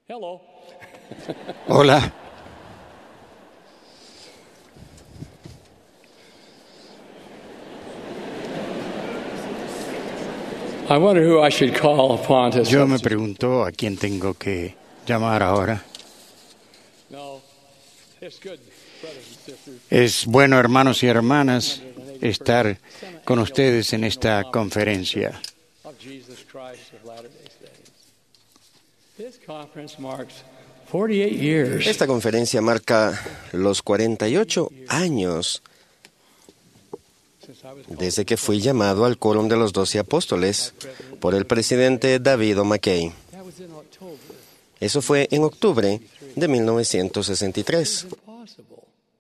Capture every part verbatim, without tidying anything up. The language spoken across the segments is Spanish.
Hello. Hola. I wonder who I should call upon to Yo me substitute. pregunto a quién tengo que llamar ahora. No, it's good, brothers and sisters. Es bueno, hermanos y hermanas, estar con ustedes en esta conferencia. Of Jesus Christ of Latter-day Saints. This conference marks forty-eight years Esta conferencia marca los cuarenta y ocho años since I was called desde que fui llamado al quórum de los doce apóstoles por el presidente David O. McKay. That was in October. Eso fue en octubre de mil novecientos sesenta y tres. It's impossible.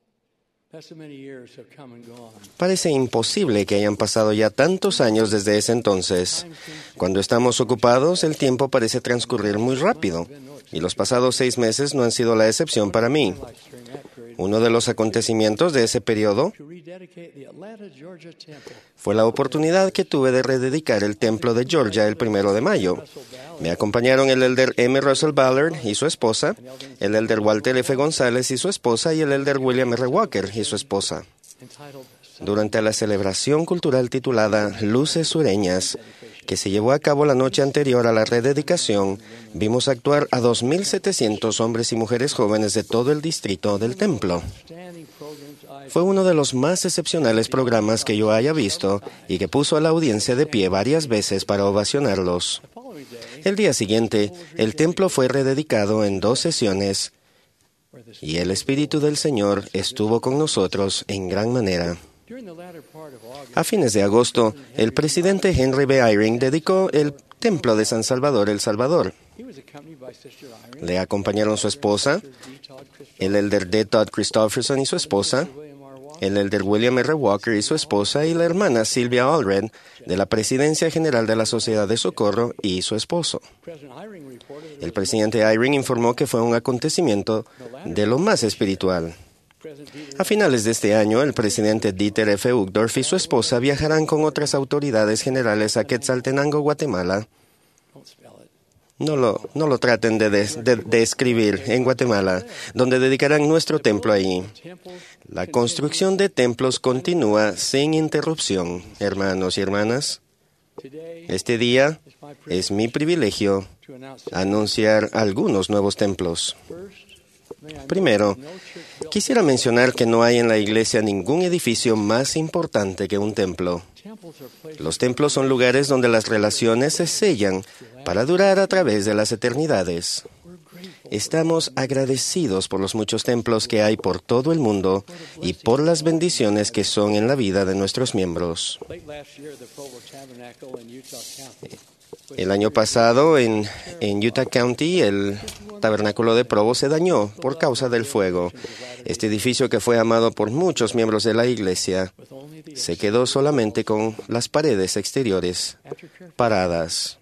That so many years have come and gone. Parece imposible que hayan pasado ya tantos años desde ese entonces. Cuando estamos ocupados, el tiempo parece transcurrir muy rápido, y los pasados seis meses no han sido la excepción para mí. Like during that period, Uno de los acontecimientos de ese periodo to rededicate the Atlanta, Georgia temple. fue la oportunidad que tuve de rededicar el templo de Georgia el primero de mayo. Me acompañaron el elder M. Russell Ballard y su esposa, el elder Walter F. González y su esposa y el elder William R. Walker y su esposa. Entitled Durante la celebración cultural titulada Luces Sureñas, que se llevó a cabo la noche anterior a la rededicación, vimos actuar a dos mil setecientos hombres y mujeres jóvenes de todo el distrito del templo. Standing programs I Fue uno de los más excepcionales programas que yo haya visto y que puso a la audiencia de pie varias veces para ovacionarlos. following day El día siguiente, el templo fue rededicado en dos sesiones where the y el Espíritu del Señor estuvo con nosotros en gran manera. during the latter part of August, A fines de agosto, el presidente Henry B. Eyring dedicó el templo de San Salvador, El Salvador. he was accompanied by Sister Irene, Le acompañaron su esposa, D. Todd Christopher, el elder D. Todd Christopherson y su esposa, William R. Walker, el elder William R. Walker y su esposa, y la hermana Sylvia Allred, de la Presidencia General de la Sociedad de Socorro, y su esposo. President Irene reported that El presidente Eyring informó que fue un acontecimiento de lo más espiritual. President Dieter A finales de este año, el presidente Dieter F. Uchtdorf y su esposa viajarán con otras autoridades generales a Quetzaltenango, Guatemala. don't spell it. No lo, no lo traten de, des- de- de escribir en Guatemala, donde dedicarán nuestro templo allí. Temples La construcción de templos continúa sin interrupción, hermanos y hermanas. today Este día is my privilege es mi privilegio to announce anunciar algunos nuevos templos. first. May I Primero, note no church built quisiera mencionar que no hay en la iglesia ningún edificio más importante que un templo. temples are places Los templos son lugares donde las relaciones se sellan para durar a través de las eternidades. we're grateful. Estamos agradecidos por los muchos templos que hay por todo el mundo y por las bendiciones que son en la vida de nuestros miembros. Late last year, the Provo Tabernacle in Utah County El año pasado en, en Utah County el tabernáculo de Provo se dañó por causa del fuego. Este edificio, que fue amado por muchos miembros de la iglesia, with only the se quedó solamente con las paredes exteriores after careful paradas.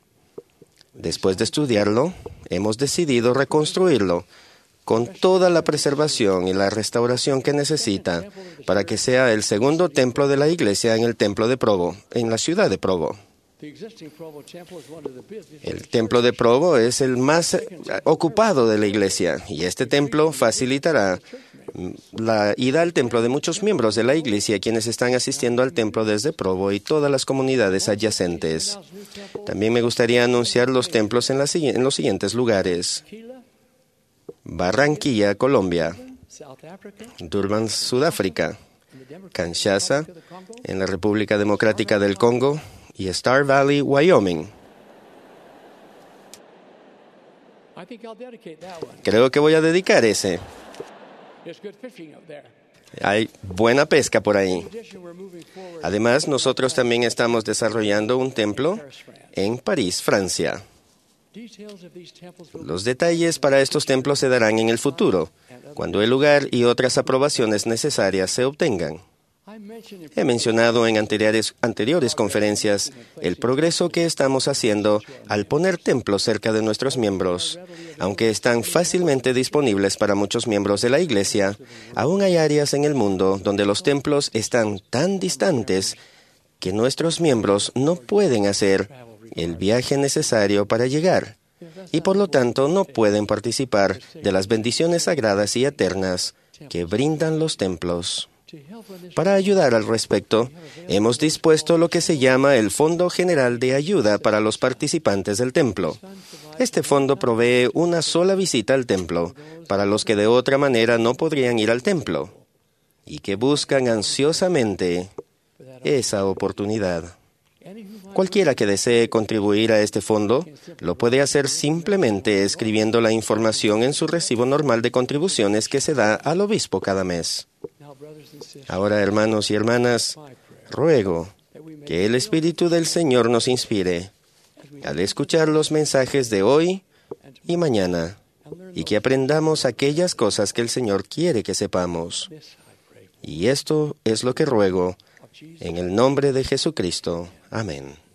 Después de estudiarlo, hemos decidido reconstruirlo con toda la preservación y la restauración que necesita para que sea el segundo templo de la iglesia en el templo de Provo, en la ciudad de Provo. the existing Provo temple is one of the busiest El templo de Provo es el más eh, ocupado de la iglesia y este templo facilitará mm, la ida al templo de muchos miembros de la iglesia quienes están asistiendo al templo desde Provo y todas las comunidades adyacentes. new temple También me gustaría anunciar los templos en, la sigui- en los siguientes lugares: Aquila, Barranquilla, Colombia; South Africa, Durban, Sudáfrica; and the Democratic Kinshasa, Republic of the Congo, en la República Democrática del Congo; y Star Valley, Wyoming. I think I'll dedicate that one. Creo que voy a dedicar ese. It's good fishing up there. Hay buena pesca por ahí. In addition, we're moving forward Además, nosotros también estamos desarrollando un templo en París, Francia. details of these temples will Los detalles para estos templos se darán en el futuro, cuando el lugar y otras aprobaciones necesarias se obtengan. I mentioned in He mencionado en anteriores, anteriores conferencias el progreso que estamos haciendo al poner templos cerca de nuestros miembros. Aunque están fácilmente disponibles para muchos miembros de la Iglesia, aún hay áreas en el mundo donde los templos están tan distantes que nuestros miembros no pueden hacer el viaje necesario para llegar. y por lo tanto no pueden participar de las bendiciones sagradas y eternas que brindan los templos. Para ayudar al respecto, hemos dispuesto lo que se llama el Fondo General de Ayuda para los participantes del templo. Este fondo provee una sola visita al templo para los que de otra manera no podrían ir al templo y que buscan ansiosamente esa oportunidad. Cualquiera que desee contribuir a este fondo lo puede hacer simplemente escribiendo la información en su recibo normal de contribuciones que se da al obispo cada mes. Ahora, hermanos y hermanas, ruego que el Espíritu del Señor nos inspire al escuchar los mensajes de hoy y mañana y que aprendamos aquellas cosas que el Señor quiere que sepamos. Y esto es lo que ruego en el nombre de Jesucristo. Amén.